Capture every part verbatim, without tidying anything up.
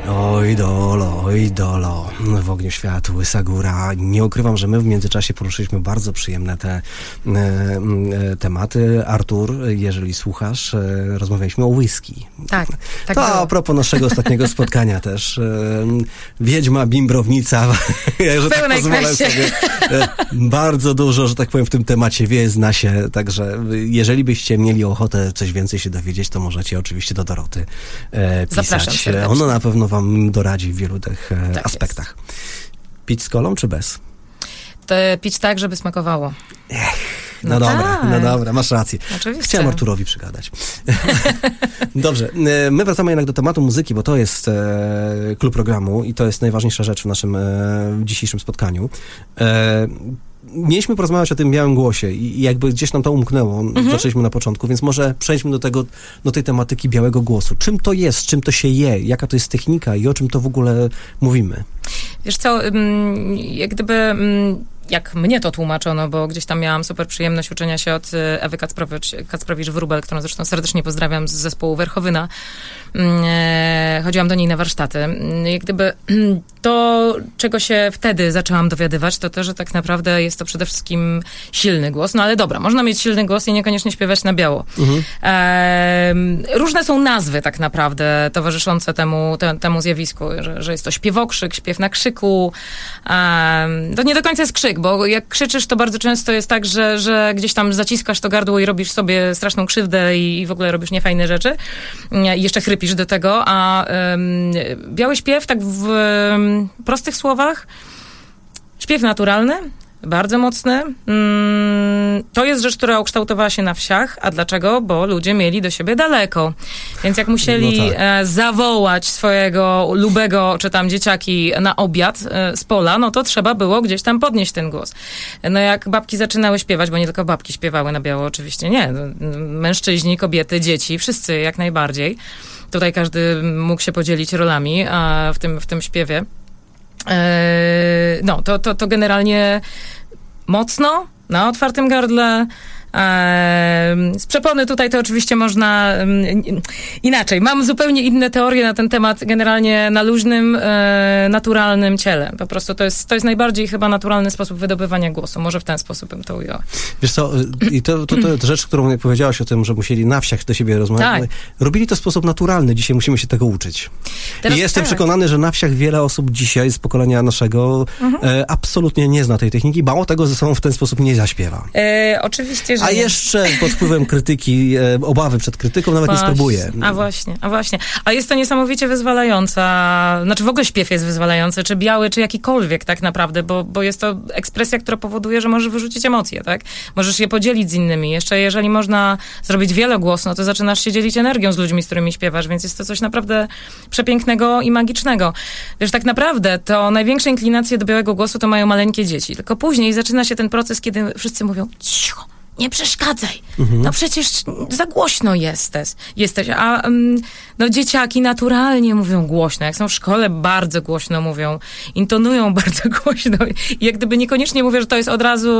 Oj dolo, oj dolo, w ogniu światu, łysa góra. Nie ukrywam, że my w międzyczasie poruszyliśmy bardzo przyjemne te e, e, tematy. Artur, jeżeli słuchasz, e, rozmawialiśmy o whisky. Tak, tak To było. a propos naszego ostatniego spotkania też. E, wiedźma, bimbrownica. Ja, że tak pozwolę sobie. E, bardzo dużo, że tak powiem, w tym temacie wie, zna się. Także jeżeli byście mieli ochotę coś więcej się dowiedzieć, to możecie oczywiście do Doroty e, pisać. Zapraszam serdecznie. Ona na pewno wam doradzi w wielu tych e, Tak aspektach. Jest. Pić z kolą czy bez? To pić tak, żeby smakowało. Ech, no, no dobra, tak. no dobra, masz rację. Oczywiście. Chciałem Arturowi przygadać. Dobrze, my wracamy jednak do tematu muzyki, bo to jest e, klub programu i to jest najważniejsza rzecz w naszym e, dzisiejszym spotkaniu. E, Mieliśmy porozmawiać o tym białym głosie i jakby gdzieś nam to umknęło, mhm. zaczęliśmy na początku, więc może przejdźmy do tego, do tej tematyki białego głosu. Czym to jest, czym to się je, jaka to jest technika i o czym to w ogóle mówimy? Wiesz co, jak gdyby... jak mnie to tłumaczono, bo gdzieś tam miałam super przyjemność uczenia się od Ewy Kacprowicz, Kacprowicz-Wróbel, którą zresztą serdecznie pozdrawiam z zespołu Werchowyna. Chodziłam do niej na warsztaty. Jak gdyby to, czego się wtedy zaczęłam dowiadywać, to to, że tak naprawdę jest to przede wszystkim silny głos. No ale dobra, można mieć silny głos i niekoniecznie śpiewać na biało. Mhm. E, różne są nazwy tak naprawdę towarzyszące temu, te, temu zjawisku, że, że jest to śpiewokrzyk, śpiew na krzyku. E, to nie do końca jest krzyk, bo jak krzyczysz, to bardzo często jest tak, że, że gdzieś tam zaciskasz to gardło i robisz sobie straszną krzywdę i, i w ogóle robisz niefajne rzeczy. I jeszcze chrypisz do tego, a um, biały śpiew, tak w um, prostych słowach, śpiew naturalny, bardzo mocny. Mm, to jest rzecz, która ukształtowała się na wsiach. A dlaczego? Bo ludzie mieli do siebie daleko. Więc jak musieli no tak. e, zawołać swojego lubego, czy tam dzieciaki na obiad e, z pola, no to trzeba było gdzieś tam podnieść ten głos. No jak babki zaczynały śpiewać, bo nie tylko babki śpiewały na biało, oczywiście nie. Mężczyźni, kobiety, dzieci, wszyscy jak najbardziej. Tutaj każdy mógł się podzielić rolami a w tym, w tym śpiewie. No, to, to, to generalnie mocno, na otwartym gardle. Z przepony tutaj to oczywiście można inaczej. Mam zupełnie inne teorie na ten temat, generalnie na luźnym, naturalnym ciele. Po prostu to jest, to jest najbardziej chyba naturalny sposób wydobywania głosu. Może w ten sposób bym to ujęła. Wiesz co, i to, to, to jest rzecz, którą jak powiedziałaś o tym, że musieli na wsiach do siebie rozmawiać. Tak. Robili to w sposób naturalny. Dzisiaj musimy się tego uczyć. Teraz I jestem tak. przekonany, że na wsiach wiele osób dzisiaj z pokolenia naszego mhm. e, absolutnie nie zna tej techniki. Mało tego, ze sobą w ten sposób nie zaśpiewa. E, oczywiście, że A jeszcze pod wpływem krytyki, e, obawy przed krytyką nawet właśnie, nie spróbuje. A właśnie, a właśnie. A jest to niesamowicie wyzwalająca, znaczy w ogóle śpiew jest wyzwalający, czy biały, czy jakikolwiek tak naprawdę, bo, bo jest to ekspresja, która powoduje, że możesz wyrzucić emocje, tak? Możesz je podzielić z innymi. Jeszcze jeżeli można zrobić wielogłosno, to zaczynasz się dzielić energią z ludźmi, z którymi śpiewasz, więc jest to coś naprawdę przepięknego i magicznego. Wiesz, tak naprawdę to największe inklinacje do białego głosu to mają maleńkie dzieci, tylko później zaczyna się ten proces, kiedy wszyscy mówią cicho, nie przeszkadzaj. Mhm. No przecież za głośno jesteś. jesteś. A no, dzieciaki naturalnie mówią głośno. Jak są w szkole, bardzo głośno mówią. Intonują bardzo głośno. I jak gdyby niekoniecznie mówię, że to jest od razu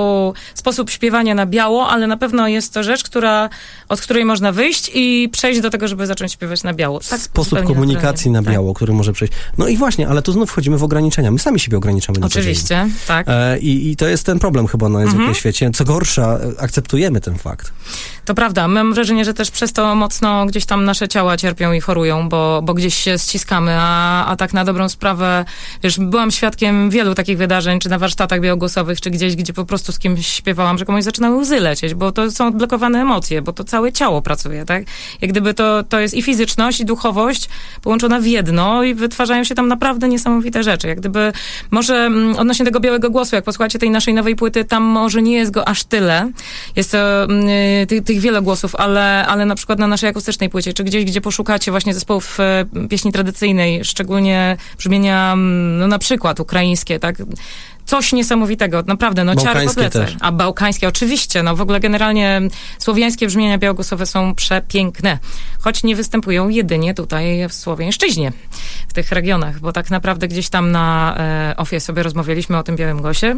sposób śpiewania na biało, ale na pewno jest to rzecz, która, od której można wyjść i przejść do tego, żeby zacząć śpiewać na biało. Tak, sposób komunikacji naturalnie. Na biało, tak. który może przejść. No i właśnie, ale tu znów wchodzimy w ograniczenia. My sami siebie ograniczamy na Oczywiście, tak. E, i, I to jest ten problem chyba na języku mhm. świecie. Co gorsza, akceptujemy ten fakt. To prawda. Mam wrażenie, że też przez to mocno gdzieś tam nasze ciała cierpią i chorują, bo, bo gdzieś się ściskamy, a, a tak na dobrą sprawę, wiesz, byłam świadkiem wielu takich wydarzeń, czy na warsztatach białogłosowych, czy gdzieś, gdzie po prostu z kimś śpiewałam, że komuś zaczynały łzy lecieć, bo to są odblokowane emocje, bo to całe ciało pracuje, tak? Jak gdyby to, to jest i fizyczność, i duchowość połączona w jedno i wytwarzają się tam naprawdę niesamowite rzeczy. Jak gdyby, może odnośnie tego białego głosu, jak posłuchacie tej naszej nowej płyty, tam może nie jest go aż tyle. Jest to y, tych, tych wiele głosów, ale, ale na przykład na naszej akustycznej płycie, czy gdzieś, gdzie poszukacie właśnie zespołów y, pieśni tradycyjnej, szczególnie brzmienia, no na przykład ukraińskie, tak? Coś niesamowitego, naprawdę, no ciary po plecach. A bałkańskie, oczywiście, no w ogóle generalnie słowiańskie brzmienia białogłosowe są przepiękne, choć nie występują jedynie tutaj w Słowiańszczyźnie, w tych regionach, bo tak naprawdę gdzieś tam na e, ofie sobie rozmawialiśmy o tym białym głosie.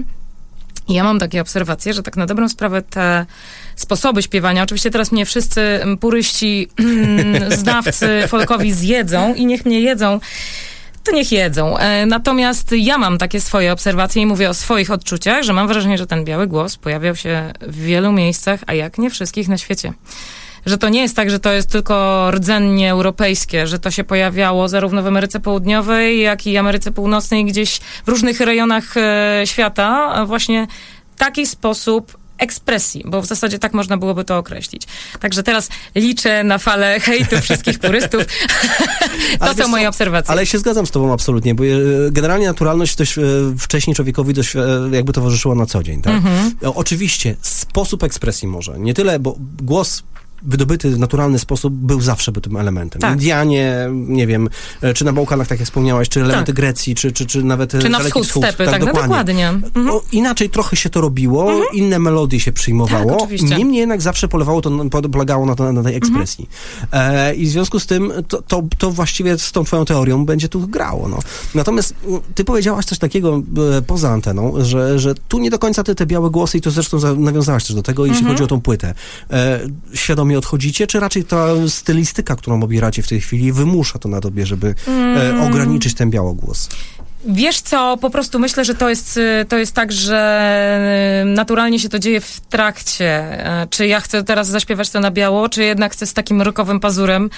I ja mam takie obserwacje, że tak na dobrą sprawę te sposoby śpiewania, oczywiście teraz mnie wszyscy puryści, znawcy folkowi zjedzą i niech mnie jedzą. to niech jedzą. E, natomiast ja mam takie swoje obserwacje i mówię o swoich odczuciach, że mam wrażenie, że ten biały głos pojawiał się w wielu miejscach, a jak nie wszystkich na świecie. Że to nie jest tak, że to jest tylko rdzennie europejskie, że to się pojawiało zarówno w Ameryce Południowej, jak i Ameryce Północnej, gdzieś w różnych rejonach e, świata, a właśnie taki sposób ekspresji, bo w zasadzie tak można byłoby to określić. Także teraz liczę na falę hejtu wszystkich purystów. To są moje obserwacje. Ale się zgadzam z tobą absolutnie, bo generalnie naturalność dość wcześniej człowiekowi dość jakby towarzyszyła na co dzień, tak? Mhm. Oczywiście sposób ekspresji może, nie tyle, bo głos wydobyty w naturalny sposób był zawsze tym elementem. Tak. Indianie, nie wiem, czy na Bałkanach, tak jak wspomniałaś, czy elementy tak. Grecji, czy, czy, czy nawet... Czy na wschód, wschód stepy, tak, tak dokładnie. No, dokładnie. Mhm. O, inaczej trochę się to robiło, mhm. inne melodie się przyjmowało, tak, niemniej jednak zawsze polegało to, polegało na, to, na tej ekspresji. Mhm. E, I w związku z tym to, to, to właściwie z tą twoją teorią będzie tu grało. No. Natomiast ty powiedziałaś coś takiego e, poza anteną, że, że tu nie do końca te, te białe głosy, i to zresztą nawiązałaś też do tego, jeśli mhm. chodzi o tą płytę. E, świadomie odchodzicie, czy raczej ta stylistyka, którą obieracie w tej chwili, wymusza to na tobie, żeby mm. e, ograniczyć ten białogłos? Wiesz co, po prostu myślę, że to jest, to jest tak, że naturalnie się to dzieje w trakcie. Czy ja chcę teraz zaśpiewać to na biało, czy jednak chcę z takim rockowym pazurem.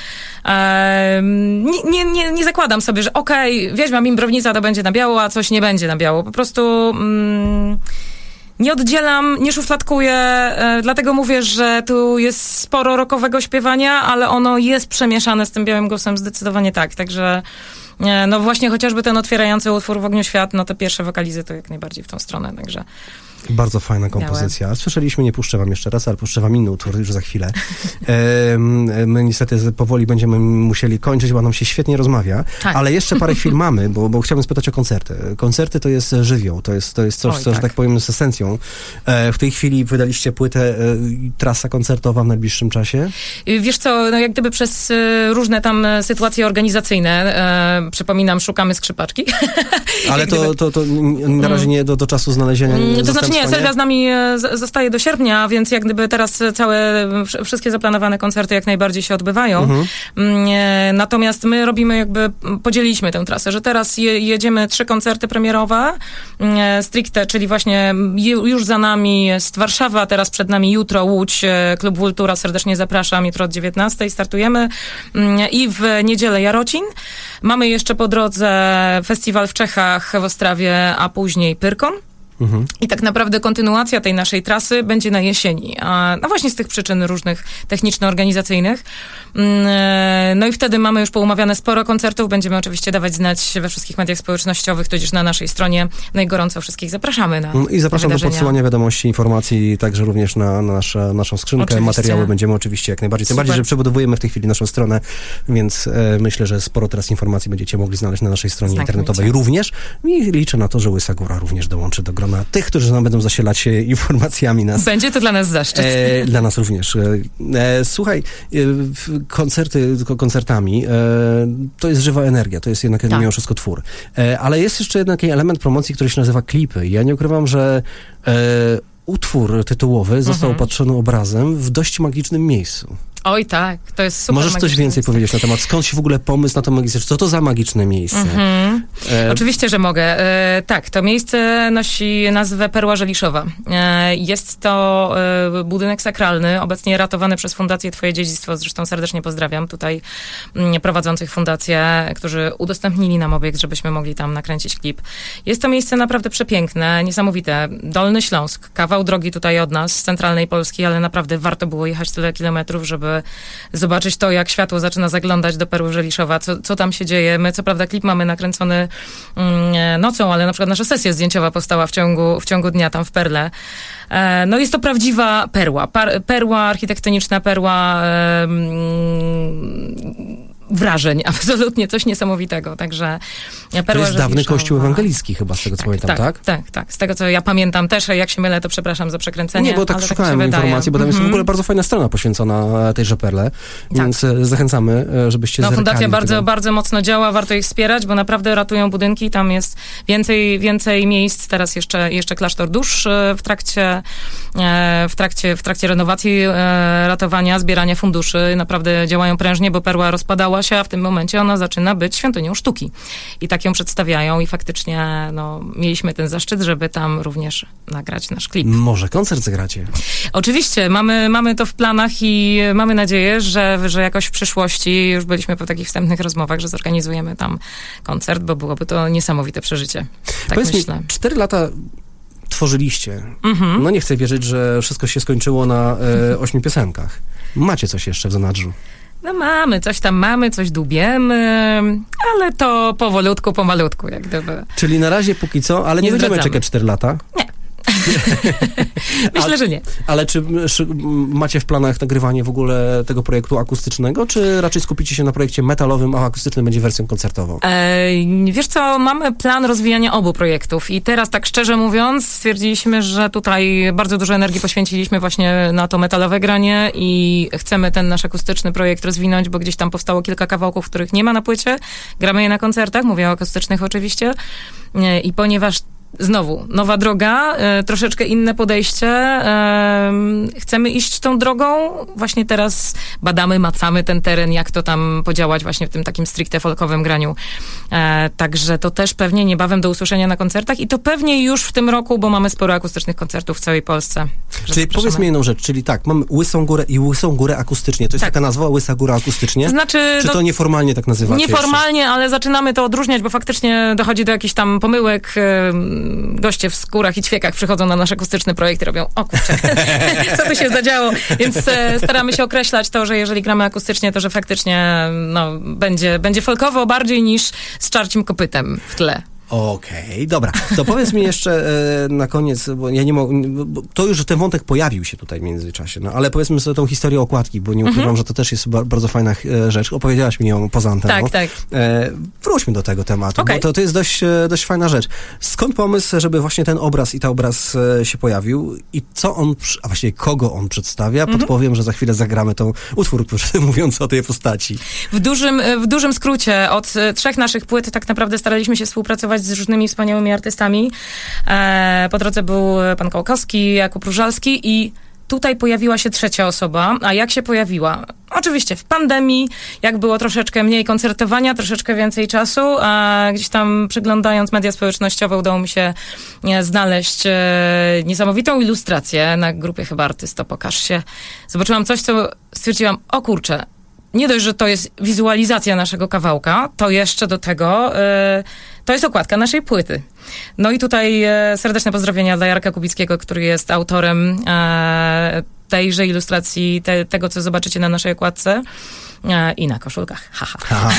Nie, nie, nie, nie zakładam sobie, że okej, okay, Wiedźma Mimbrownica to będzie na biało, a coś nie będzie na biało. Po prostu... Mm, nie oddzielam, nie szufladkuję, e, dlatego mówię, że tu jest sporo rockowego śpiewania, ale ono jest przemieszane z tym białym głosem zdecydowanie tak. Także e, no właśnie chociażby ten otwierający utwór W ogniu świat, no te pierwsze wokalizy to jak najbardziej w tą stronę, także... Bardzo fajna kompozycja. Białe. Słyszeliśmy, nie puszczę wam jeszcze raz, ale puszczę wam inny utwór już za chwilę. E, my niestety powoli będziemy musieli kończyć, bo nam się świetnie rozmawia, tak. ale jeszcze parę chwil mamy, bo, bo chciałbym spytać o koncerty. Koncerty to jest żywioł, to jest, to jest coś, Oj, co, tak. że tak powiem, z esencją. E, w tej chwili wydaliście płytę, e, trasa koncertowa w najbliższym czasie? Wiesz co, no jak gdyby przez e, różne tam sytuacje organizacyjne, e, przypominam, szukamy skrzypaczki. Ale to, gdyby... to, to na razie nie do, do czasu znalezienia to znaczy nie, Sylwia z nami zostaje do sierpnia, więc jak gdyby teraz całe, wszystkie zaplanowane koncerty jak najbardziej się odbywają. Mhm. Natomiast my robimy jakby, podzieliliśmy tę trasę, że teraz je, jedziemy trzy koncerty premierowe, stricte, czyli właśnie już za nami jest Warszawa, teraz przed nami jutro Łódź, Klub Vultura, serdecznie zapraszam, jutro od dziewiętnastej startujemy i w niedzielę Jarocin. Mamy jeszcze po drodze festiwal w Czechach, w Ostrawie, a później Pyrkon. Mhm. I tak naprawdę kontynuacja tej naszej trasy będzie na jesieni. A, no właśnie z tych przyczyn różnych techniczno-organizacyjnych. No i wtedy mamy już poumawiane sporo koncertów. Będziemy oczywiście dawać znać we wszystkich mediach społecznościowych, tudzież na naszej stronie. No i gorąco wszystkich zapraszamy na I zapraszam do podsyłania wiadomości, informacji, także również na, na nasze, naszą skrzynkę. Oczywiście. Materiały będziemy oczywiście jak najbardziej. Tym Super. bardziej, że przebudowujemy w tej chwili naszą stronę, więc e, myślę, że sporo teraz informacji będziecie mogli znaleźć na naszej stronie Znakomicie. internetowej również. I liczę na to, że Łysa Góra również dołączy do grona tych, którzy nam będą zasilać się informacjami nas. Będzie to dla nas zaszczyt. E, dla nas również. E, słuchaj, e, koncerty koncertami, e, to jest żywa energia, to jest jednak tak. mimo wszystko twór. E, ale jest jeszcze jednak element promocji, który się nazywa klipy. Ja nie ukrywam, że e, utwór tytułowy został mhm. opatrzony obrazem w dość magicznym miejscu. Oj tak, to jest super. Możesz coś więcej miejsce. powiedzieć na temat, skąd się w ogóle pomysł na to magiczne, co to za magiczne miejsce? Mhm. E... Oczywiście, że mogę. E, tak, to miejsce nosi nazwę Perła Żeliszowa. E, jest to e, budynek sakralny, obecnie ratowany przez Fundację Twoje Dziedzictwo, zresztą serdecznie pozdrawiam tutaj m, prowadzących fundację, którzy udostępnili nam obiekt, żebyśmy mogli tam nakręcić klip. Jest to miejsce naprawdę przepiękne, niesamowite. Dolny Śląsk, kawał drogi tutaj od nas, z centralnej Polski, ale naprawdę warto było jechać tyle kilometrów, żeby zobaczyć to, jak światło zaczyna zaglądać do Perły Żeliszowa, co, co tam się dzieje. My co prawda klip mamy nakręcony mm, nocą, ale na przykład nasza sesja zdjęciowa powstała w ciągu, w ciągu dnia tam w Perle. E, no jest to prawdziwa perła. Par, perła architektoniczna, perła e, mm, wrażeń, absolutnie coś niesamowitego, także Perła To jest dawny kościół ewangelicki chyba, z tego co tak, pamiętam, tak, tak? Tak, tak, z tego co ja pamiętam też, jak się mylę, to przepraszam za przekręcenie. Nie, bo tak szukałem tak informacji, bo tam jest mm-hmm. w ogóle bardzo fajna strona poświęcona tejże Perle, więc tak. zachęcamy, żebyście No fundacja bardzo, tego. bardzo mocno działa, warto ich wspierać, bo naprawdę ratują budynki, tam jest więcej, więcej miejsc, teraz jeszcze, jeszcze klasztor dusz w trakcie, w trakcie, w trakcie renowacji, ratowania, zbierania funduszy, naprawdę działają prężnie, bo Perła rozpadała się, a w tym momencie ona zaczyna być świątynią sztuki. I tak tak ją przedstawiają i faktycznie no, mieliśmy ten zaszczyt, żeby tam również nagrać nasz klip. Może koncert zagracie? Oczywiście, mamy, mamy to w planach i mamy nadzieję, że, że jakoś w przyszłości, już byliśmy po takich wstępnych rozmowach, że zorganizujemy tam koncert, bo byłoby to niesamowite przeżycie. Tak Powiedz myślę. mi, cztery lata tworzyliście. Mhm. No nie chcę wierzyć, że wszystko się skończyło na e, ośmiu piosenkach. Macie coś jeszcze w zanadrzu? No mamy, coś tam mamy, coś dubiemy, ale to powolutku, pomalutku, jak gdyby. Czyli na razie póki co, ale nie, Nie będziemy zdradzamy. czekać cztery lata? Nie. Myślę, A- że nie. Ale czy szy- macie w planach nagrywanie w ogóle tego projektu akustycznego, czy raczej skupicie się na projekcie metalowym, a akustyczny będzie wersją koncertową? E, wiesz co, mamy plan rozwijania obu projektów i teraz tak szczerze mówiąc stwierdziliśmy, że tutaj bardzo dużo energii poświęciliśmy właśnie na to metalowe granie i chcemy ten nasz akustyczny projekt rozwinąć, bo gdzieś tam powstało kilka kawałków, których nie ma na płycie. Gramy je na koncertach, mówię o akustycznych oczywiście. E, I ponieważ znowu, nowa droga, e, troszeczkę inne podejście. E, chcemy iść tą drogą. Właśnie teraz badamy, macamy ten teren, jak to tam podziałać właśnie w tym takim stricte folkowym graniu. E, także to też pewnie niebawem do usłyszenia na koncertach i to pewnie już w tym roku, bo mamy sporo akustycznych koncertów w całej Polsce. Także Czyli zapraszamy. powiedz mi jedną rzecz, czyli tak, mamy Łysą Górę i Łysą Górę akustycznie. To jest Tak. taka nazwa, Łysa Góra akustycznie? To znaczy, Czy no, to nieformalnie tak nazywacie Nieformalnie, ale zaczynamy to odróżniać, bo faktycznie dochodzi do jakichś tam pomyłek. Ym, Goście w skórach i ćwiekach przychodzą na nasz akustyczny projekt i robią, o kurczę, co tu się zadziało? Więc e, staramy się określać to, że jeżeli gramy akustycznie, to że faktycznie no, będzie, będzie folkowo bardziej niż z czarcim kopytem w tle. Okej, dobra. To powiedz mi jeszcze e, na koniec, bo ja nie mogę, bo to już ten wątek pojawił się tutaj w międzyczasie, no ale powiedzmy sobie tą historię okładki, bo nie ukrywam, mhm. że to też jest ba- bardzo fajna e, rzecz. Opowiedziałaś mi ją poza anteną. Tak, tak. E, wróćmy do tego tematu, Okay. bo to, to jest dość, e, dość fajna rzecz. Skąd pomysł, żeby właśnie ten obraz i ta obraz e, się pojawił i co on, a właściwie kogo on przedstawia? Mhm. Podpowiem, że za chwilę zagramy tą utwór, mówiąc o tej postaci. W dużym, w dużym skrócie, od trzech naszych płyt tak naprawdę staraliśmy się współpracować z różnymi wspaniałymi artystami. E, po drodze był pan Kołkowski, Jakub Różalski i tutaj pojawiła się trzecia osoba. A jak się pojawiła? Oczywiście w pandemii, jak było troszeczkę mniej koncertowania, troszeczkę więcej czasu, a gdzieś tam przeglądając media społecznościowe udało mi się e, znaleźć e, niesamowitą ilustrację na grupie chyba Artysto Pokaż się. Zobaczyłam coś, co stwierdziłam, o kurczę, nie dość, że to jest wizualizacja naszego kawałka, to jeszcze do tego y, to jest okładka naszej płyty. No i tutaj y, serdeczne pozdrowienia dla Jarka Kubickiego, który jest autorem y, tejże ilustracji, te, tego, co zobaczycie na naszej okładce. I na koszulkach. Haha. Ha.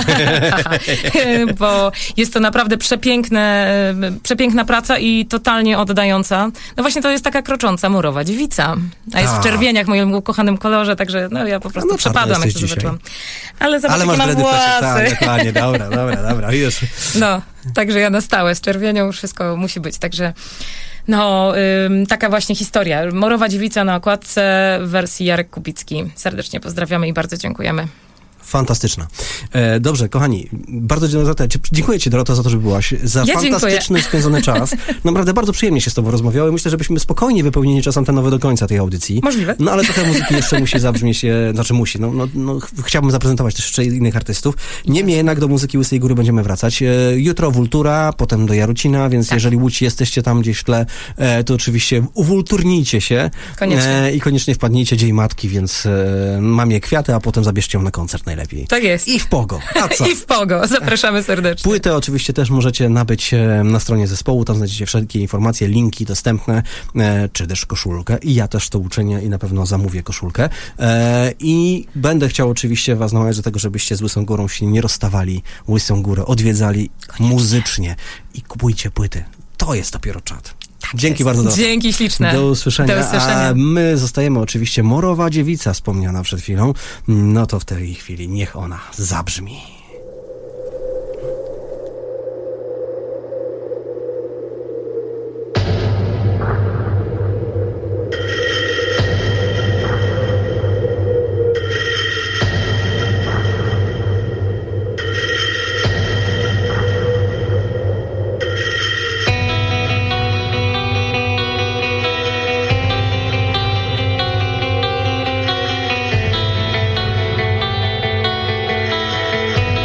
Bo jest to naprawdę przepiękne, przepiękna praca i totalnie oddająca. No właśnie to jest taka krocząca murowa dziewica. A jest w czerwieniach, w moim ukochanym kolorze, także no ja po prostu no, przepadłam, jak to dzisiaj zobaczyłam. Ale zobacz, Ale masz mam włosy. Tak, dokładnie, dobra, dobra, dobra, już. No, także ja na stałe z czerwienią wszystko musi być, także no, ym, taka właśnie historia. Morowa dziewica na okładce w wersji Jarek Kubicki. Serdecznie pozdrawiamy i bardzo dziękujemy. Fantastyczna. E, dobrze, kochani, bardzo dziękuję Ci, Dorota, za to, że byłaś, za ja fantastyczny dziękuję. spędzony czas. Naprawdę bardzo przyjemnie się z Tobą rozmawiały. Myślę, żebyśmy spokojnie wypełnili czas antenowy do końca tej audycji. Możliwe. No ale trochę muzyki jeszcze musi zabrzmieć, e, znaczy musi, no, no, no chciałbym zaprezentować też jeszcze innych artystów. Niemniej jednak do muzyki Łysej Góry będziemy wracać. E, jutro Wultura, potem do Jarucina, więc tak. jeżeli Łódź jesteście tam gdzieś w tle, e, to oczywiście uwulturnijcie się. Koniecznie. E, I koniecznie wpadnijcie Dzień Matki, więc e, mam je kwiaty, a potem zabierzcie ją na koncert najlepiej. Tak jest. I w Pogo. A co? I w Pogo. Zapraszamy serdecznie. Płytę oczywiście też możecie nabyć na stronie zespołu. Tam znajdziecie wszelkie informacje, linki dostępne, e, czy też koszulkę. I ja też to uczynię i na pewno zamówię koszulkę. E, I będę chciał oczywiście was namawiać do tego, żebyście z Łysą Górą się nie rozstawali. Łysą Górę odwiedzali Koniecznie. muzycznie. I kupujcie płyty. To jest dopiero czad. Dzięki bardzo. Do Dzięki śliczne. Do usłyszenia. Do usłyszenia. A my zostajemy oczywiście Morowa dziewica wspomniana przed chwilą. No to w tej chwili niech ona zabrzmi. Thank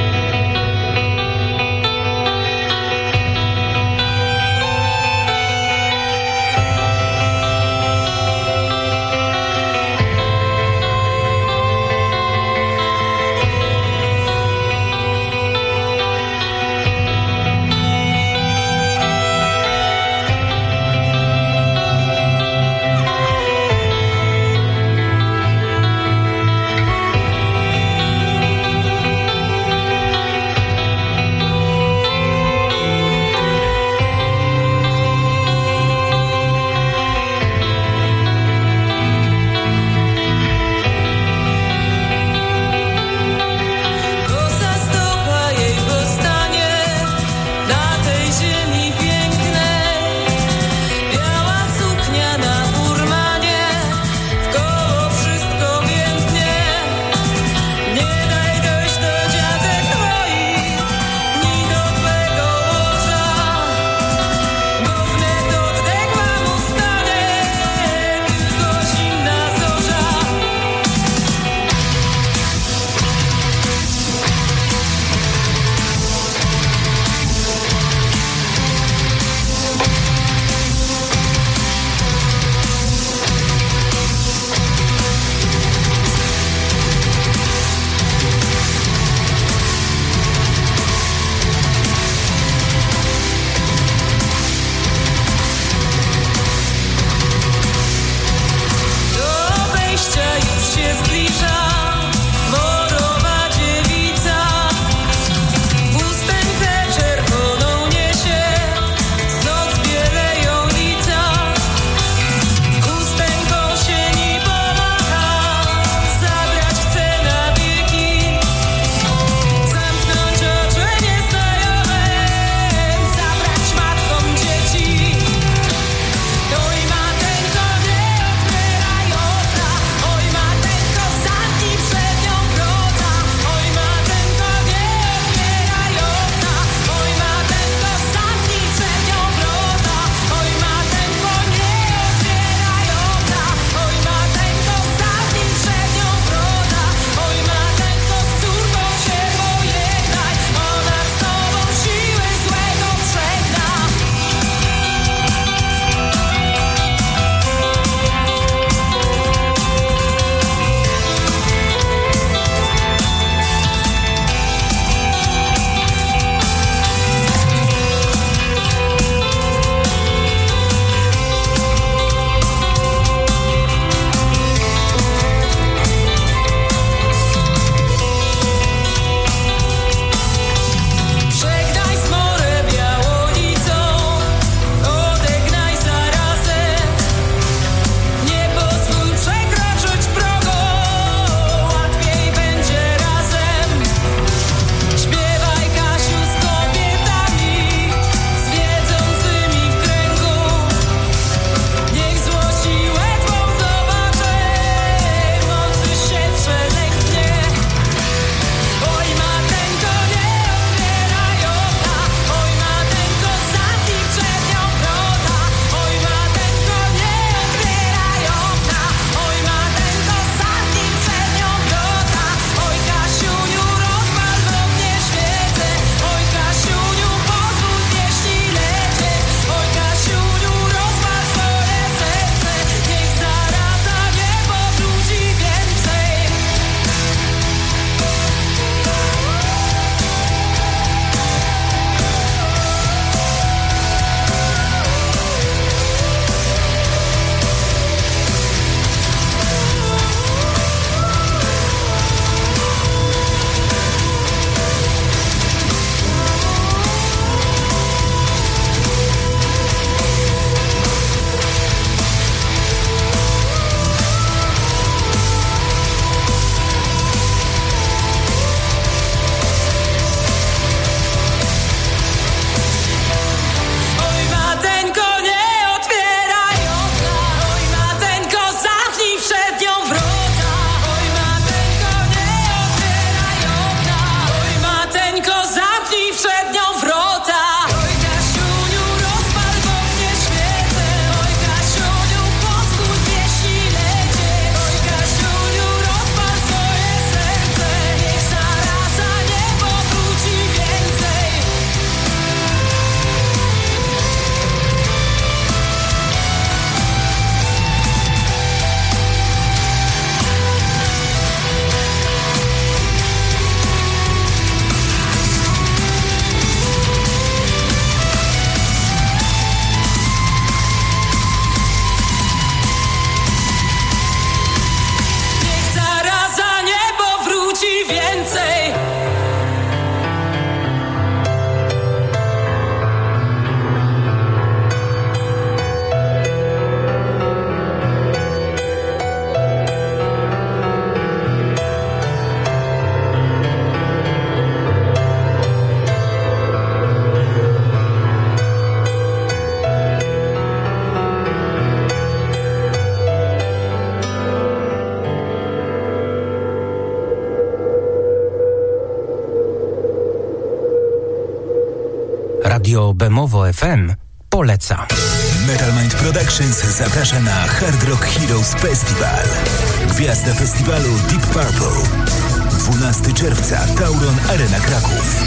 Radio Bemowo F M poleca. Metal Mind Productions zaprasza na Hard Rock Heroes Festival. Gwiazda festiwalu Deep Purple. dwunastego czerwca Tauron Arena Kraków.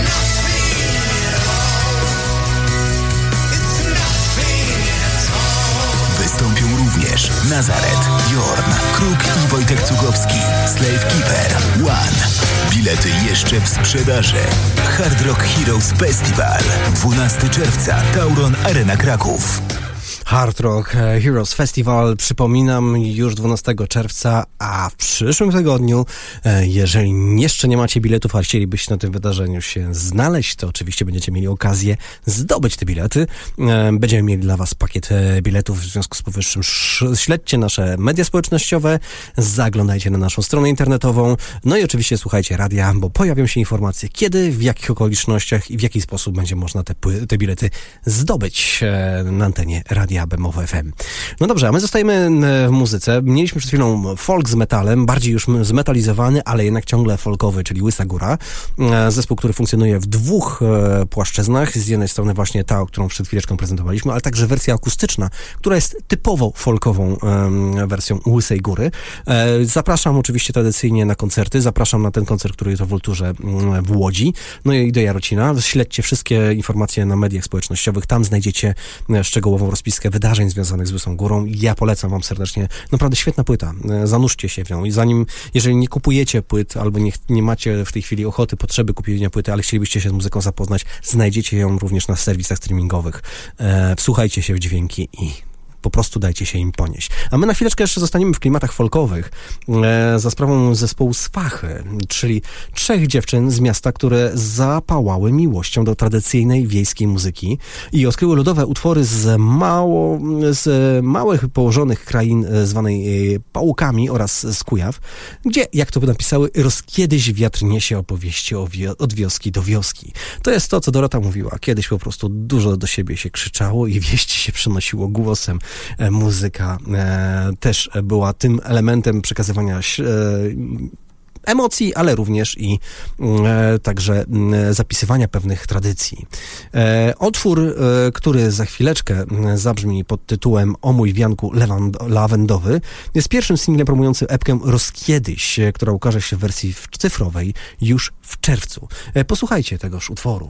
Wystąpią również Nazaret, Jorn, Kruk i Wojtek Cugowski, Slave Keeper, One. Bilety jeszcze w sprzedaży. Hard Rock Heroes Festival. dwunastego czerwca Tauron Arena Kraków. Hard Rock Heroes Festival, przypominam, już dwunastego czerwca, a w przyszłym tygodniu, jeżeli jeszcze nie macie biletów, a chcielibyście na tym wydarzeniu się znaleźć, to oczywiście będziecie mieli okazję zdobyć te bilety. Będziemy mieli dla was pakiet biletów, w związku z powyższym śledźcie nasze media społecznościowe, zaglądajcie na naszą stronę internetową, no i oczywiście słuchajcie radia, bo pojawią się informacje, kiedy, w jakich okolicznościach i w jaki sposób będzie można te, te bilety zdobyć na antenie radia Bemowo F M. No dobrze, a my zostajemy w muzyce. Mieliśmy przed chwilą folk z metalem, bardziej już zmetalizowany, ale jednak ciągle folkowy, czyli Łysa Góra. Zespół, który funkcjonuje w dwóch płaszczyznach. Z jednej strony właśnie ta, o którą przed chwileczką prezentowaliśmy, ale także wersja akustyczna, która jest typowo folkową wersją Łysej Góry. Zapraszam oczywiście tradycyjnie na koncerty. Zapraszam na ten koncert, który jest o Wulturze w Łodzi. No i do Jarocina. Śledźcie wszystkie informacje na mediach społecznościowych. Tam znajdziecie szczegółową rozpiskę wydarzeń związanych z Łysą Górą. Ja polecam wam serdecznie. Naprawdę świetna płyta. Zanurzcie się w nią. I zanim, jeżeli nie kupujecie płyt, albo nie, nie macie w tej chwili ochoty, potrzeby kupienia płyty, ale chcielibyście się z muzyką zapoznać, znajdziecie ją również na serwisach streamingowych. E, wsłuchajcie się w dźwięki i po prostu dajcie się im ponieść. A my na chwileczkę jeszcze zostaniemy w klimatach folkowych e, za sprawą zespołu Swachy, czyli trzech dziewczyn z miasta, które zapałały miłością do tradycyjnej wiejskiej muzyki i odkryły ludowe utwory z mało, z małych położonych krain e, zwanej e, Pałukami oraz z Kujaw, gdzie, jak to by napisały, roz kiedyś wiatr niesie opowieści o wio- od wioski do wioski. To jest to, co Dorota mówiła. Kiedyś po prostu dużo do siebie się krzyczało i wieści się przenosiło głosem. Muzyka e, też była tym elementem przekazywania e, emocji, ale również i e, także e, zapisywania pewnych tradycji. E, utwór, e, który za chwileczkę zabrzmi pod tytułem O mój wianku lewand- lawendowy, jest pierwszym singlem promującym epkę Rozkiedyś, e, która ukaże się w wersji cyfrowej już w czerwcu. E, posłuchajcie tegoż utworu.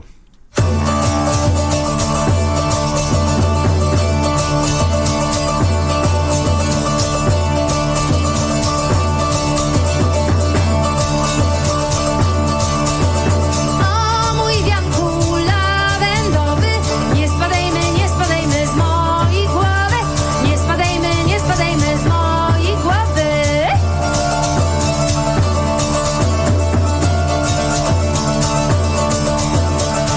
Thank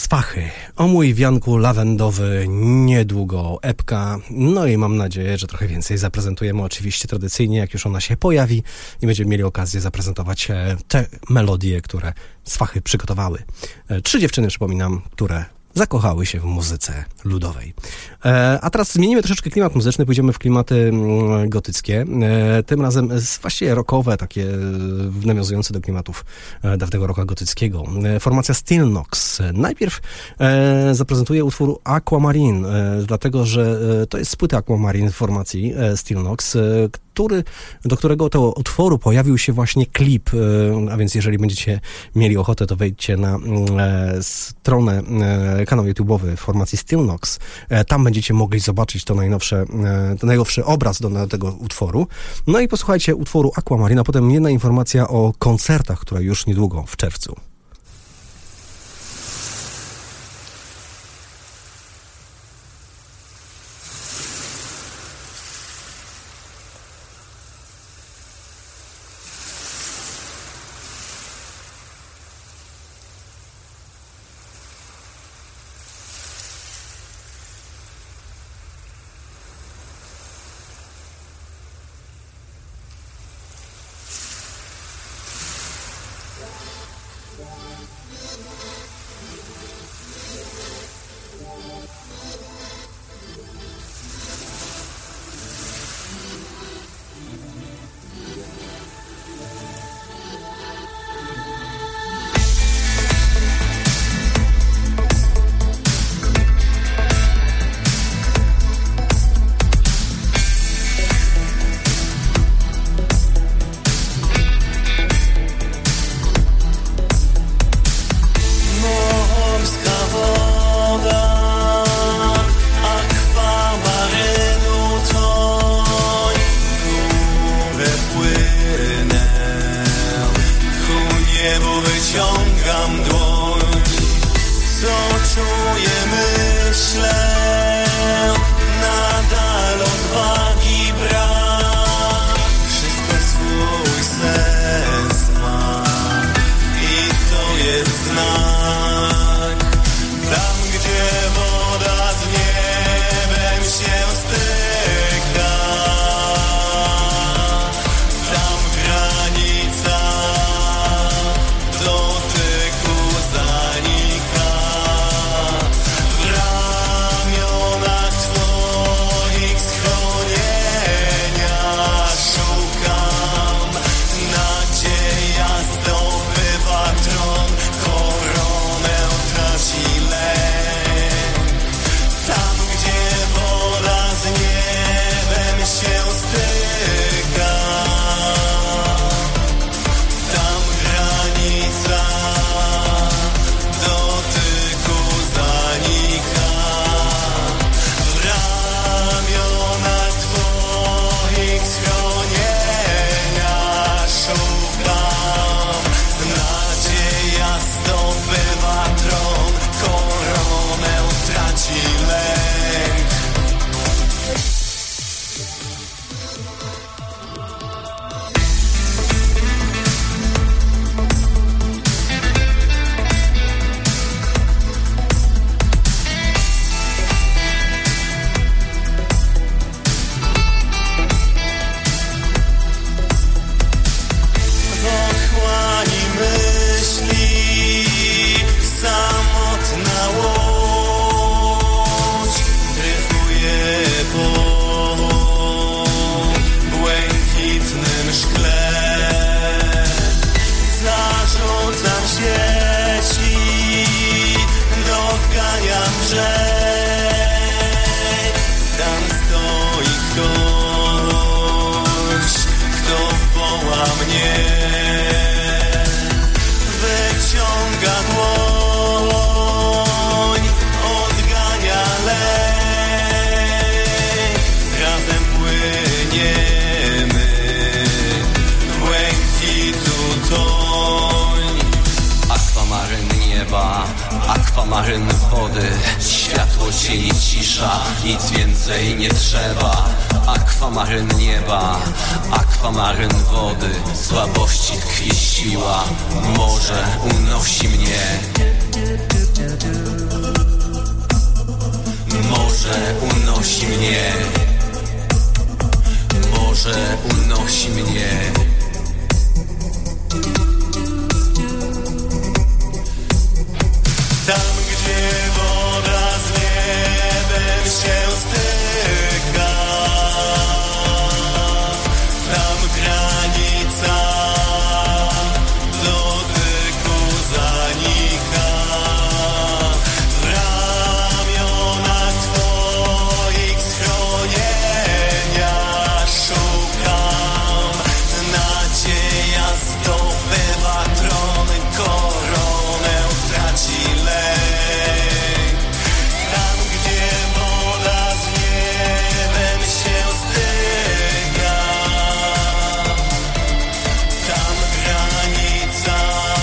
Swachy. O mój wianku lawendowy, niedługo epka. No i mam nadzieję, że trochę więcej zaprezentujemy oczywiście tradycyjnie, jak już ona się pojawi i będziemy mieli okazję zaprezentować te melodie, które Swachy przygotowały. Trzy dziewczyny, przypominam, które zakochały się w muzyce ludowej. E, a teraz zmienimy troszeczkę klimat muzyczny, pójdziemy w klimaty mm, gotyckie. E, tym razem właściwie rockowe, takie nawiązujące do klimatów e, dawnego rocka gotyckiego. E, formacja Stillnox. Najpierw e, zaprezentuje utwór Aquamarine, e, dlatego, że e, to jest z płyty Aquamarine w formacji e, Stillnox, e, który, do którego to utworu pojawił się właśnie klip, a więc jeżeli będziecie mieli ochotę, to wejdźcie na e, stronę, e, kanał YouTube'owy formacji Stillnox. E, tam będziecie mogli zobaczyć to najnowsze, e, to najnowszy obraz do, do tego utworu. No i posłuchajcie utworu Aquamarine, a potem jedna informacja o koncertach, które już niedługo w czerwcu. Akwamaryn wody, światło, cień, cisza, nic więcej nie trzeba. Akwamaryn nieba, akwamaryn wody, słabości tkwi siła, morze unosi mnie. mnie, morze unosi mnie. Tam, gdzie woda z niebem się styka, tam granica dotyku zanika. W ramionach twoich schronienia szukam. Nadzieja zdobywa tron, koronę traci lęk. Tam, gdzie woda z niebem się styka, tam granica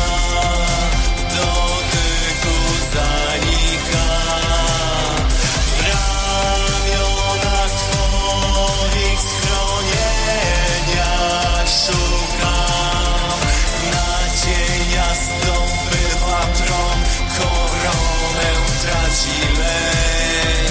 dotyku zanika. W ramionach twoich schronienia szukam. Nadzieja zdobywa tron, koronę traci lęk.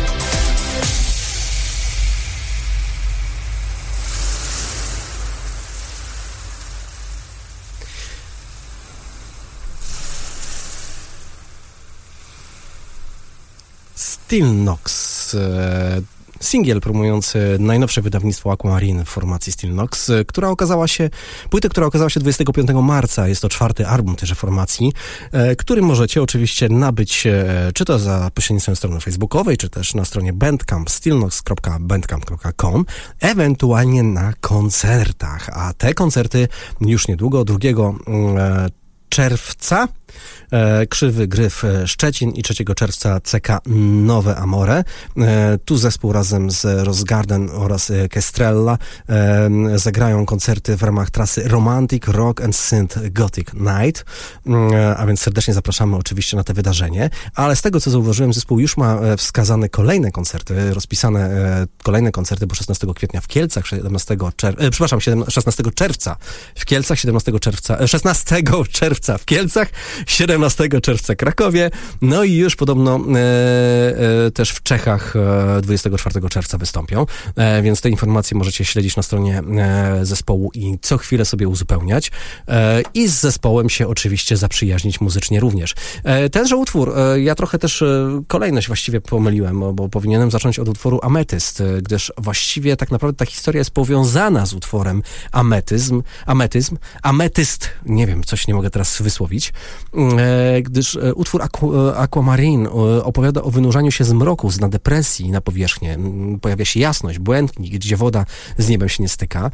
Still Nox, e, singiel promujący najnowsze wydawnictwo Aquamarine w formacji Still Nox, e, która okazała się, płytę, która okazała się dwudziestego piątego marca. Jest to czwarty album tejże formacji, e, który możecie oczywiście nabyć, e, czy to za pośrednictwem strony facebookowej, czy też na stronie Bandcamp, stillnox kropka bandcamp kropka com, ewentualnie na koncertach. A te koncerty już niedługo, drugiego e, czerwca, e, Krzywy Gryf Szczecin i trzeciego czerwca C K Nowe Amore. E, tu zespół razem z Rosgarden oraz Kestrella e, zagrają koncerty w ramach trasy Romantic Rock and Synth Gothic Night, e, a więc serdecznie zapraszamy oczywiście na te wydarzenie, ale z tego co zauważyłem, zespół już ma wskazane kolejne koncerty, rozpisane e, kolejne koncerty, bo szesnastego kwietnia w Kielcach, siedemnastego czerwca, e, przepraszam, szesnastego czerwca w Kielcach, siedemnastego czerwca, e, szesnastego czerwca w Kielcach, siedemnastego czerwca w Krakowie, no i już podobno e, e, też w Czechach e, dwudziestego czwartego czerwca wystąpią, e, więc te informacje możecie śledzić na stronie e, zespołu i co chwilę sobie uzupełniać e, i z zespołem się oczywiście zaprzyjaźnić muzycznie również. E, tenże utwór, e, ja trochę też e, kolejność właściwie pomyliłem, bo, bo powinienem zacząć od utworu Ametyst, e, gdyż właściwie tak naprawdę ta historia jest powiązana z utworem Ametyzm, Ametyzm, Ametyst, nie wiem, coś nie mogę teraz wysłowić, e, gdyż e, utwór Aqu- Aquamarine e, opowiada o wynurzaniu się z mroku, z na depresji na powierzchnię. Pojawia się jasność, błędnik, gdzie woda z niebem się nie styka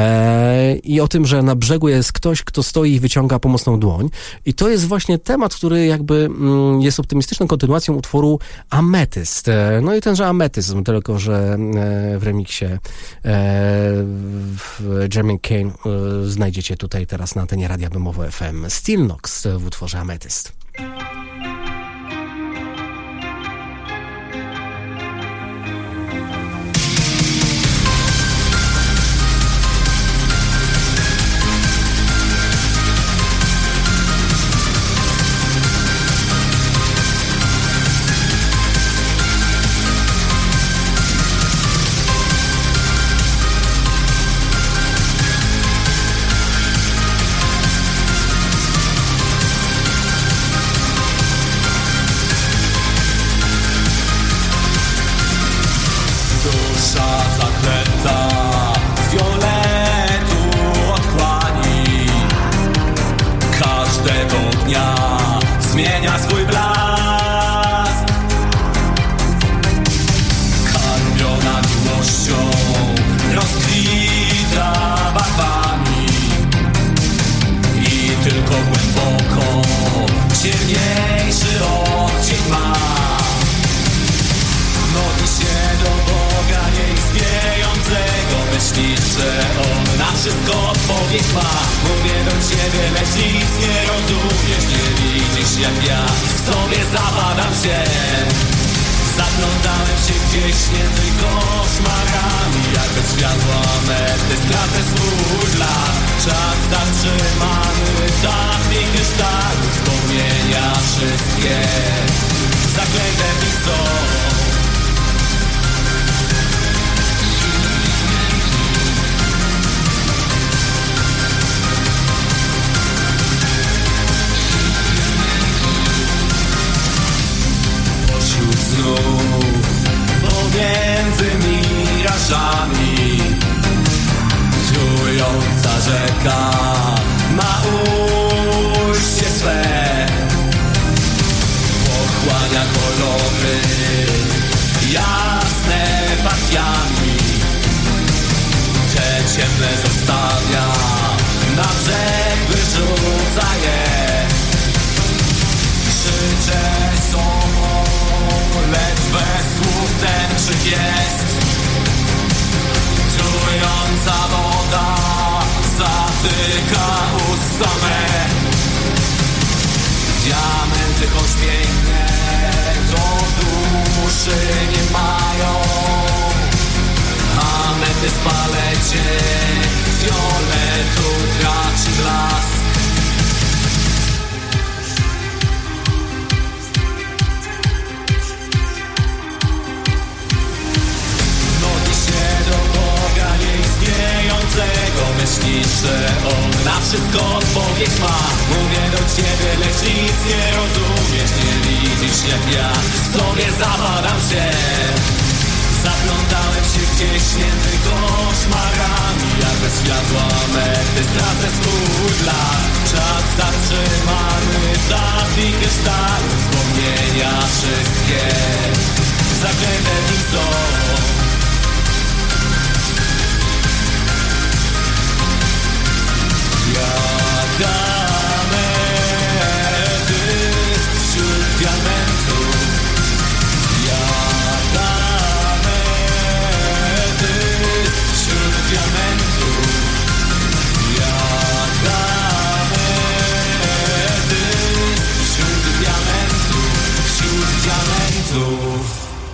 e, i o tym, że na brzegu jest ktoś, kto stoi i wyciąga pomocną dłoń. I to jest właśnie temat, który jakby mm, jest optymistyczną kontynuacją utworu Ametyst. E, no i tenże ametyzm, tylko że e, w remiksie e, w Jermaine Kane e, znajdziecie tutaj teraz na antenie Radia Bemowo F M Still Nox w utworze Ametyst. Zmienia swój blask, karmiona miłością, rozkwita barwami i tylko głęboko ciemniejszy odcień ma. Modli się do Boga nieistniejącego, myślisz, że On na wszystko odpowiedź ma. Mówię do Ciebie, lecz nic nie rozumiesz, nie widzisz jak ja w sobie zapadam się. Zaglądałem się gdzieś między koszmarami, jak bez światła mety stracę swój blask. Czas zatrzymany, dawniej kryształu, wspomnienia wszystkie zaklęte w nich są. jest. Trująca woda zatyka usta me. Diamenty choć piękne, to duszy nie mają. Ametyst palecie, fioletu traci blask. Modlisz się do Boga nieistniejącego, myślisz, że On na wszystko odpowiedź ma. Mówię do ciebie, lecz nic nie rozumiesz, nie widzisz jak ja sobie zapadam się. Zaglądałem się gdzieś między koszmarami, jak bez światła mety stracę swój blask. Czas zatrzymany, dawniej kryształy, wspomnienia wszystkie zaklęte w nim są. Jak ametyst wśród diamentów. Jak ametyst wśród diamentów. Jak ametyst wśród diamentów. Wśród diamentów.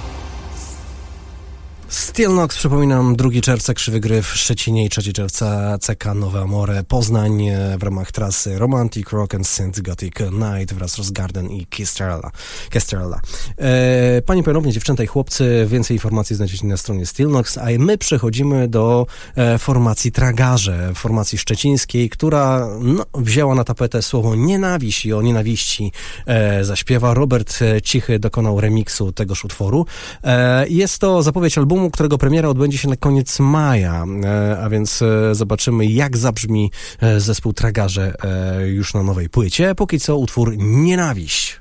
Steel Knox, przypominam, drugiego czerwca Krzywy Gryf w Szczecinie i trzeciego czerwca C K Nowe Amore Poznań w ramach trasy Romantic Rock and Synth Gothic Night wraz z Rose Garden i Kestrela. Kestrela. E, Panie ponownie, dziewczęta i chłopcy, więcej informacji znajdziecie na stronie Steel Knox, a my przechodzimy do e, formacji Tragarze, formacji szczecińskiej, która no, wzięła na tapetę słowo nienawiść i o nienawiści e, zaśpiewa. Robert Cichy dokonał remiksu tegoż utworu. E, jest to zapowiedź albumu, którego premiera odbędzie się na koniec maja, a więc zobaczymy, jak zabrzmi zespół Tragarze już na nowej płycie. Póki co utwór Nienawiść.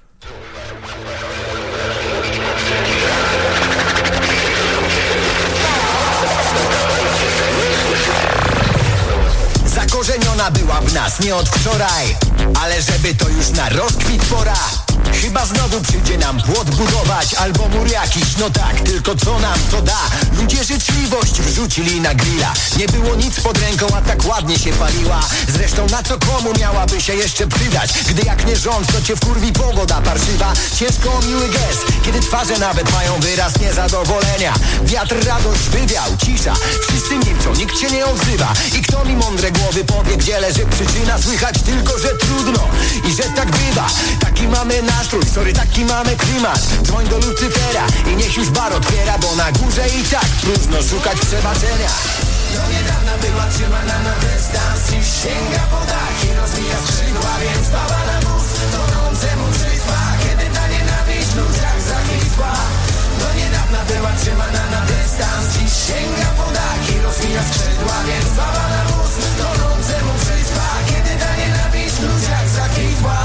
Zakorzeniona była w nas nie od wczoraj, ale żeby to już na rozkwit pora. Chyba znowu przyjdzie nam płot budować, albo mur jakiś, no tak, tylko co nam to da? Ludzie życzliwość wrzucili na grilla. Nie było nic pod ręką, a tak ładnie się paliła. Zresztą na co komu miałaby się jeszcze przydać, gdy jak nie rząd, to cię wkurwi pogoda parszywa. Ciężko o miły gest, kiedy twarze nawet mają wyraz niezadowolenia. Wiatr radość wywiał, cisza, wszyscy milczą, nikt się nie odzywa. I kto mi mądre głowy powie, gdzie leży przyczyna? Słychać tylko, że trudno i że tak bywa. Taki mamy nastrój, sorry, taki mamy klimat. Dzwoń do Lucyfera i niech już bar otwiera, bo na górze i tak próżno szukać przebaczenia. Do niedawna była trzymana na dystans, dziś sięga po dach i rozwija skrzydła, więc baba na wóz tonącemu brzytwa, kiedy ta nienawiść w ludziach zakwitła. Do niedawna była trzymana na dystans, dziś sięga po dach i rozwija skrzydła, więc baba na wóz tonącemu brzytwa, kiedy ta nienawiść w ludziach zakwitła.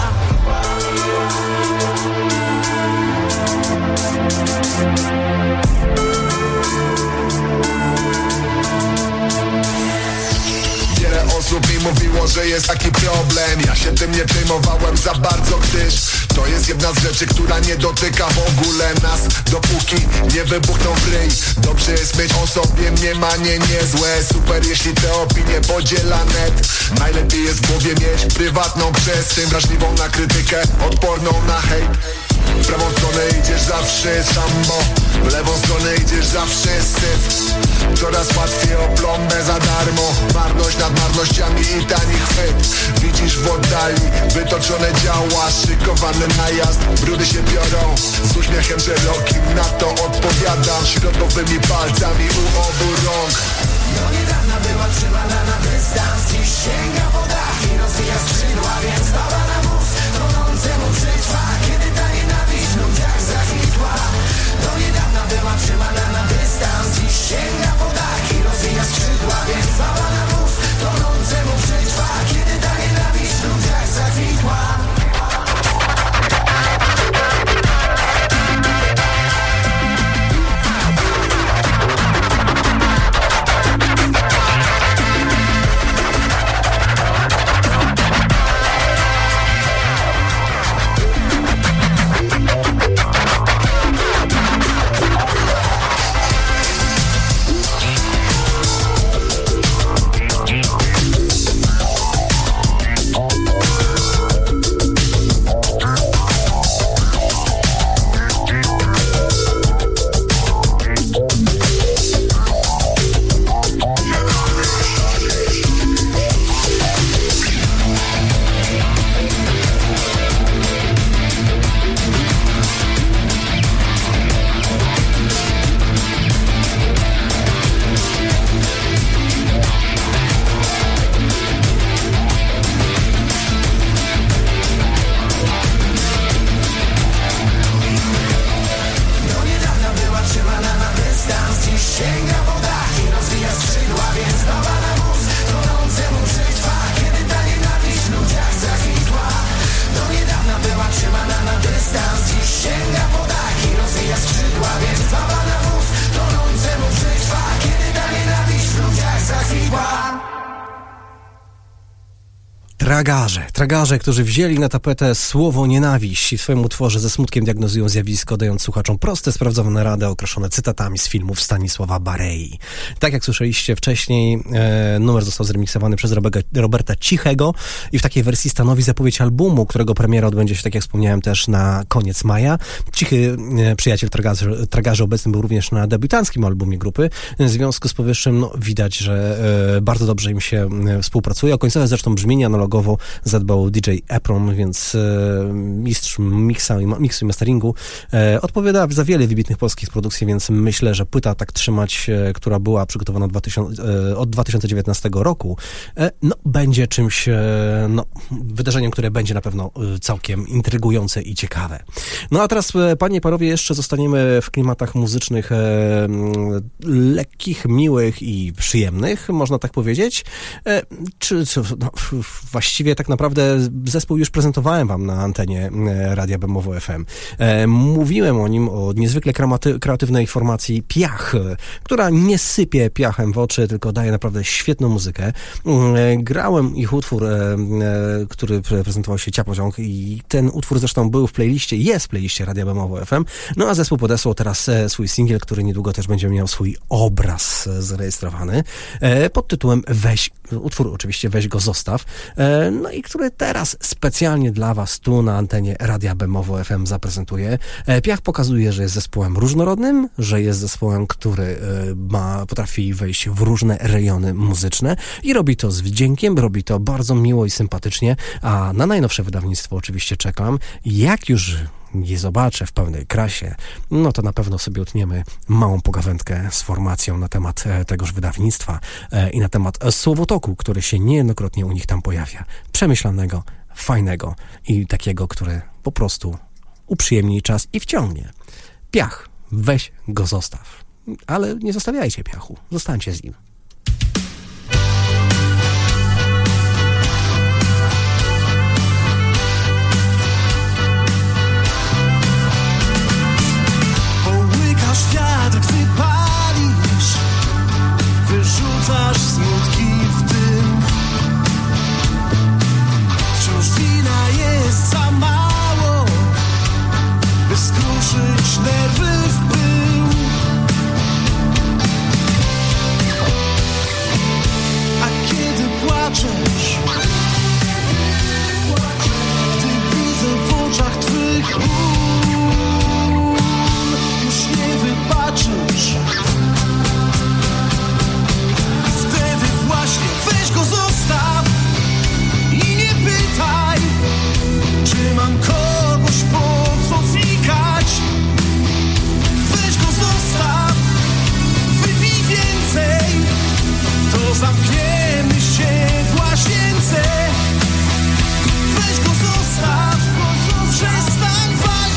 Wiele osób mi mówiło, że jest taki problem. Ja się tym nie przejmowałem za bardzo, gdyż to jest jedna z rzeczy, która nie dotyka w ogóle nas, dopóki nie wybuchną w ryj. Dobrze jest mieć o sobie mniemanie niezłe. Super, jeśli te opinie podziela net. Najlepiej jest w głowie mieć prywatną przestrzeń, wrażliwą na krytykę, odporną na hejt. W prawą stronę idziesz zawsze sambo, w lewą stronę idziesz zawsze syf. Coraz łatwiej o plombę za darmo, marność nad marnościami i tani chwyt. Widzisz w oddali wytoczone działa, szykowany najazd, brudy się biorą. Z uśmiechem szerokim na to odpowiadam, środkowymi palcami u obu rąk. Do niedawna była trzymana na dystans, dziś sięga po dach i rozwija skrzydła, więc baba na wóz tonącemu brzytwa, kiedy ta nienawiść w ludziach zakwitła. Do niedawna była trzymana na dystans, dziś sięga po dach i rozwija skrzydła, więc baba na wóz tonącemu brzytwa, kiedy ta nienawiść w ludziach zakwitła. Tragarze. Tragarze, którzy wzięli na tapetę słowo nienawiść i w swoim utworze ze smutkiem diagnozują zjawisko, dając słuchaczom proste, sprawdzone rady określone cytatami z filmów Stanisława Barei. Tak jak słyszeliście wcześniej, e, numer został zremiksowany przez Roberta Cichego i w takiej wersji stanowi zapowiedź albumu, którego premiera odbędzie się, tak jak wspomniałem, też na koniec maja. Cichy, e, przyjaciel Tragarzy, Tragarzy obecny był również na debiutanckim albumie grupy. W związku z powyższym no, widać, że e, bardzo dobrze im się e, współpracuje. O końcowe zresztą brzmienie analogowo zadbał D J Epron, więc e, mistrz miksa, miksu i masteringu e, odpowiada za wiele wybitnych polskich produkcji, więc myślę, że płyta Tak Trzymać, e, która była przygotowana dwa tysiące, e, od dwa tysiące dziewiętnastego roku, e, no, będzie czymś, e, no, wydarzeniem, które będzie na pewno e, całkiem intrygujące i ciekawe. No a teraz, e, panie i panowie, jeszcze zostaniemy w klimatach muzycznych e, lekkich, miłych i przyjemnych, można tak powiedzieć. E, czy, czy no, właściwie tak naprawdę zespół już prezentowałem wam na antenie Radia Bemowo F M. E, mówiłem o nim, o niezwykle kramaty, kreatywnej formacji Piach, która nie sypie piachem w oczy, tylko daje naprawdę świetną muzykę. E, grałem ich utwór, e, e, który prezentował się Ciapociąg i ten utwór zresztą był w playliście, jest w playliście Radia Bemowo F M. No a zespół podesłał teraz e, swój singiel, który niedługo też będzie miał swój obraz e, zarejestrowany e, pod tytułem Weź, utwór oczywiście Weź go zostaw, e, no i który teraz specjalnie dla was tu na antenie Radia Bemowo F M zaprezentuję. E, Piach pokazuje, że jest zespołem różnorodnym, że jest zespołem, który e, ma, potrafi wejść w różne rejony muzyczne i robi to z wdziękiem, robi to bardzo miło i sympatycznie, a na najnowsze wydawnictwo oczywiście czekam. Jak już je zobaczę w pełnej krasie, no to na pewno sobie utniemy małą pogawędkę z formacją na temat tegoż wydawnictwa e, i na temat słowotoku, który się niejednokrotnie u nich tam pojawia. Przemyślanego, fajnego i takiego, który po prostu uprzyjemni czas i wciągnie. Piach, weź go zostaw. Ale nie zostawiajcie Piachu, zostańcie z nim. Wiatr, gdy palisz, wyrzucasz smutki w dym. Wciąż wina jest za mało, by skruszyć nerwy w pył. A kiedy płaczesz, gdy widzę w oczach twych ból, już nie wybaczysz. Wtedy właśnie weź go zostaw i nie pytaj, czy mam kogoś po co znikać. Weź go zostaw, wypij więcej, to zamkniemy się w łazience. Weź go zostaw, przestań walczyć.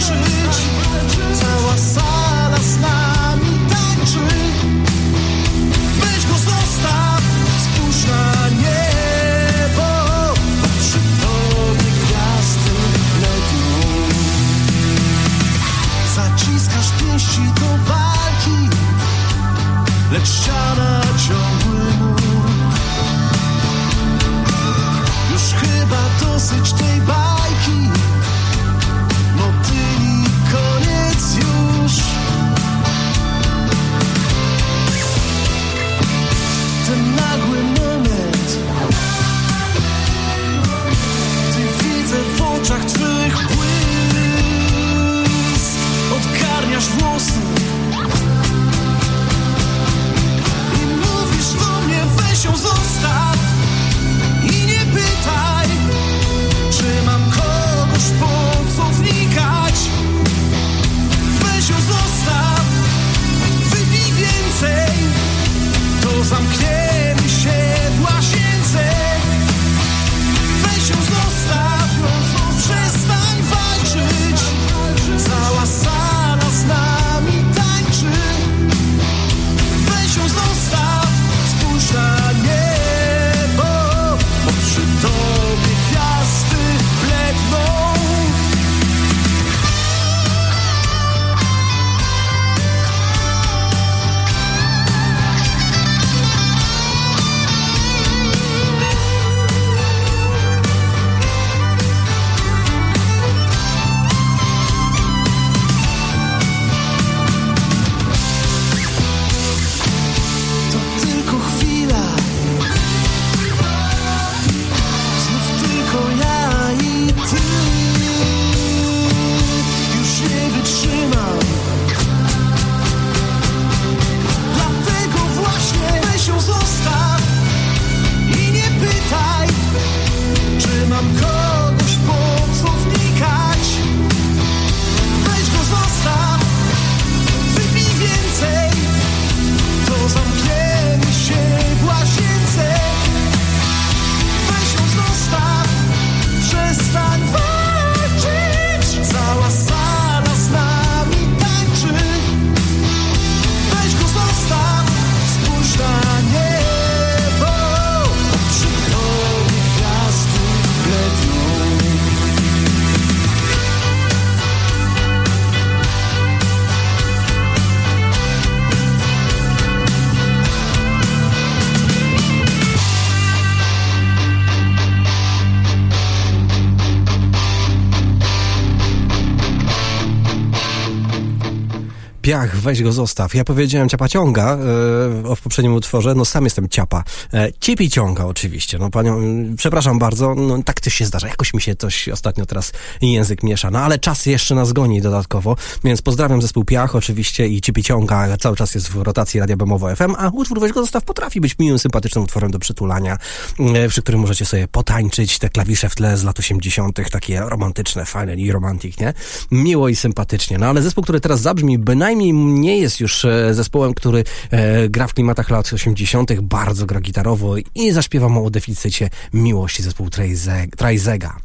Piach, weź go zostaw. Ja powiedziałem ciapa ciąga e, w poprzednim utworze, no sam jestem ciapa. E, Cipi ciąga oczywiście, no panią, przepraszam bardzo, no tak też się zdarza, jakoś mi się coś ostatnio teraz język miesza, no ale czas jeszcze nas goni dodatkowo, więc pozdrawiam zespół Piach oczywiście i Cipi ciąga cały czas jest w rotacji Radia Bemowo F M, a utwór weź go zostaw potrafi być miłym, sympatycznym utworem do przytulania, e, przy którym możecie sobie potańczyć, te klawisze w tle z lat osiemdziesiątych, takie romantyczne, fajne i romantik, nie? Miło i sympatycznie, no ale zespół, który teraz zabrzmi, bynajmniej nie jest już e, zespołem, który e, gra w klimatach lat osiemdziesiątych, bardzo gra gitarowo i zaśpiewa o deficycie miłości, zespół Trajzega.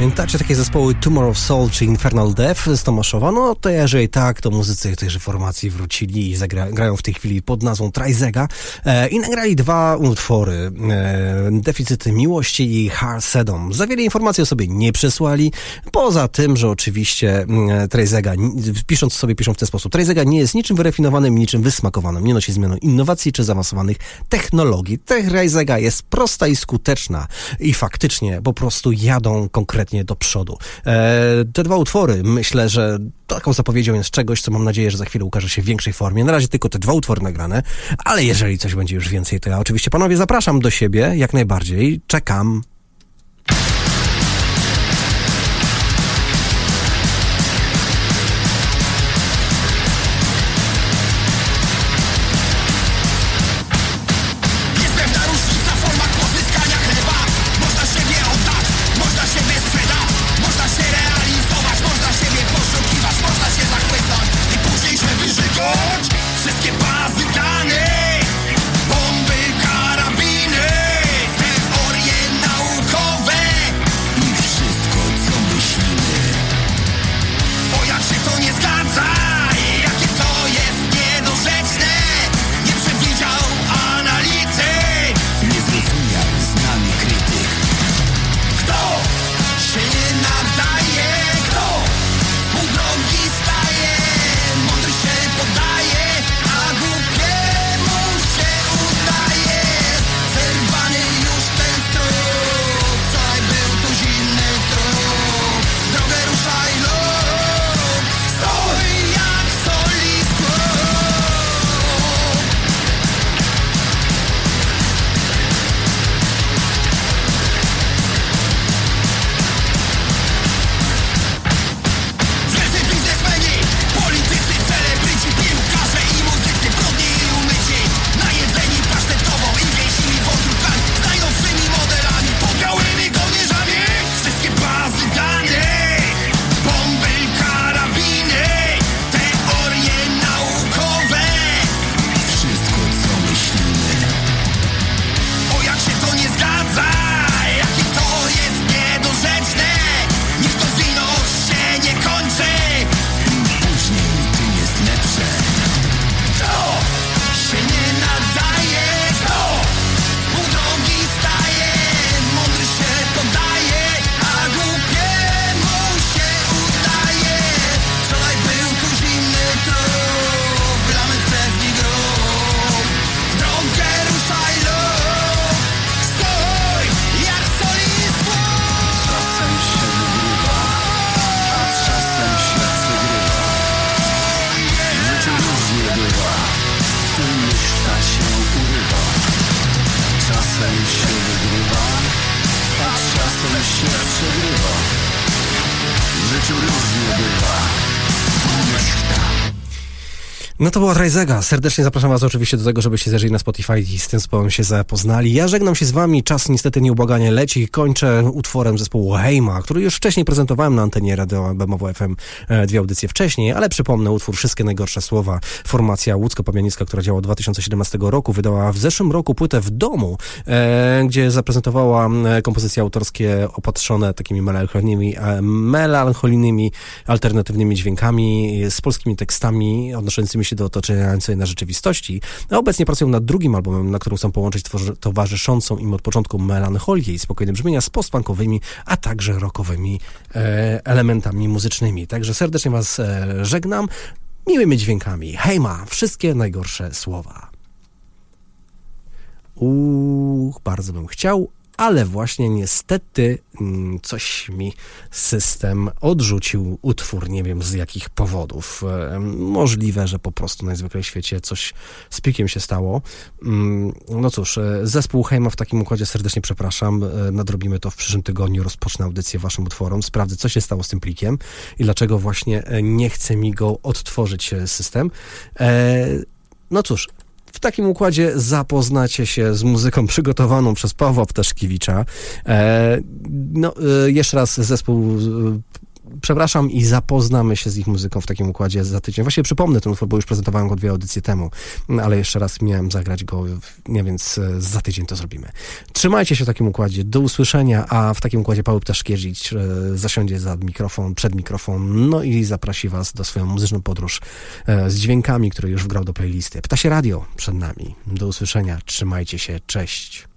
Pamiętacie takie zespoły Tomorrow Soul czy Infernal Death z Tomaszowa? No to jeżeli tak, to muzycy tejże formacji wrócili i zagra, grają w tej chwili pod nazwą Trajzega e, i nagrali dwa utwory. E, Deficyty Miłości i Harsedom. Za wiele informacji o sobie nie przesłali, poza tym, że oczywiście e, Trajzega, pisząc sobie, piszą w ten sposób. Trajzega nie jest niczym wyrafinowanym, niczym wysmakowanym, nie nosi zmianą innowacji czy zaawansowanych technologii. Trajzega jest prosta i skuteczna i faktycznie po prostu jadą konkretnie do przodu. E, te dwa utwory, myślę, że taką zapowiedzią jest czegoś, co mam nadzieję, że za chwilę ukaże się w większej formie. Na razie tylko te dwa utwory nagrane, ale jeżeli coś będzie już więcej, to ja oczywiście, panowie, zapraszam do siebie, jak najbardziej. Czekam. No to była Trajzega. Serdecznie zapraszam was oczywiście do tego, żebyście zajrzeli na Spotify i z tym zespołem się zapoznali. Ja żegnam się z wami. Czas niestety nieubłaganie leci. Kończę utworem zespołu Heima, który już wcześniej prezentowałem na antenie Radio Bemowo F M dwie audycje wcześniej, ale przypomnę utwór Wszystkie najgorsze słowa. Formacja łódzko-pabianicka, która działa od dwa tysiące siedemnastego roku, wydała w zeszłym roku płytę W domu, e, gdzie zaprezentowała kompozycje autorskie opatrzone takimi melancholijnymi, e, melancholijnymi, alternatywnymi dźwiękami, z polskimi tekstami odnoszącymi się do otaczającej na rzeczywistości. A obecnie pracują nad drugim albumem, na którym chcą połączyć tworzy- towarzyszącą im od początku melancholię i spokojne brzmienia z postpunkowymi, a także rockowymi e, elementami muzycznymi. Także serdecznie was e, żegnam. Miłymi dźwiękami. Heima, wszystkie najgorsze słowa. Uuu, bardzo bym chciał, ale właśnie niestety coś mi system odrzucił utwór, nie wiem z jakich powodów. Możliwe, że po prostu najzwyczajniej w świecie coś z plikiem się stało. No cóż, zespół Heima w takim układzie serdecznie przepraszam. Nadrobimy to w przyszłym tygodniu, rozpocznę audycję waszym utworom, sprawdzę, co się stało z tym plikiem i dlaczego właśnie nie chce mi go odtworzyć system. No cóż, w takim układzie zapoznacie się z muzyką przygotowaną przez Pawła Ptaszkiewicza. E, no, e, jeszcze raz zespół przepraszam i zapoznamy się z ich muzyką w takim układzie za tydzień. Właściwie przypomnę ten utwór, bo już prezentowałem go dwie audycje temu, ale jeszcze raz miałem zagrać go, nie, więc za tydzień to zrobimy. Trzymajcie się w takim układzie, do usłyszenia, a w takim układzie Paweł Ptaszkiewicz e, zasiądzie za mikrofon, przed mikrofon, no i zaprosi was do swoją muzyczną podróż e, z dźwiękami, które już wgrał do playlisty. Ptasie Radio przed nami. Do usłyszenia, trzymajcie się, cześć.